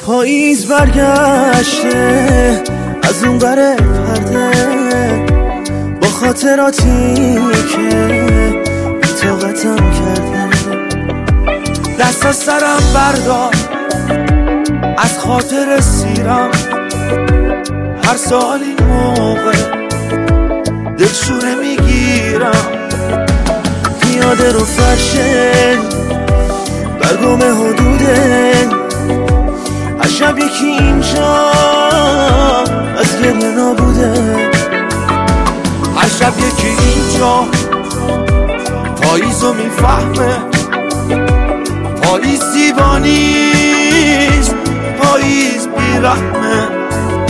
پاییز برگشته از اون بره پرده، با خاطراتی که بی‌طاقتم کرده. دست از سرم بردار از خاطر سیرم، هر سال این موقع دلشوره میگیرم. پیاده رو فرشه برگم حدوده، هر شب یکی اینجا از گریه نابوده. هر شب یکی اینجا پاییزو میفهمه، پاییز زیبا نیست، پاییز بیرحمه.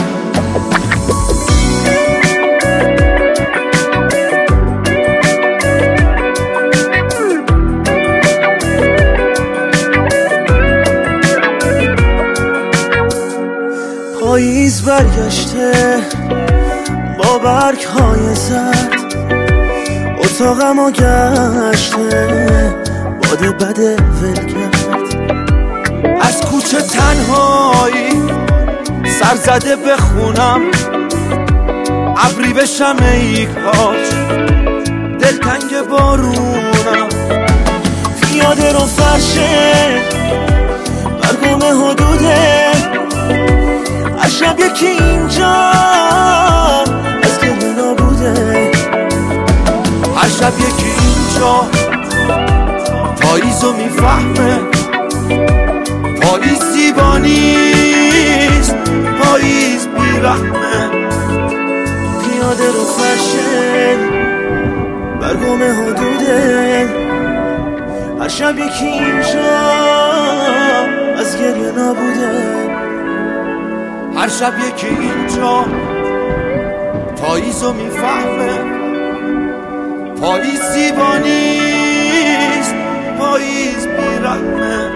پاییز برگشته با برگ‌های زرد، اتاقمو گشته باد بده ول کرد. از کوچه تنهایی سر زده بخونم، ابری بشم ای کاش دلتنگ بارونم. پیاده رو فرشه برگم حدوده، هر شب یکی اینجا از گریه نابوده. هر شب یکی اینجا پاییزو میفهمه، پاییز زیبا نیست، پاییز بیرحمه. پیاده رو فرشه برگم حدوده، هر شب یکی اینجا از گریه نابوده. هر شب یکی اینجا پاییزو میفهمه، پاییز زیبا نیست، پاییز بیرحمه.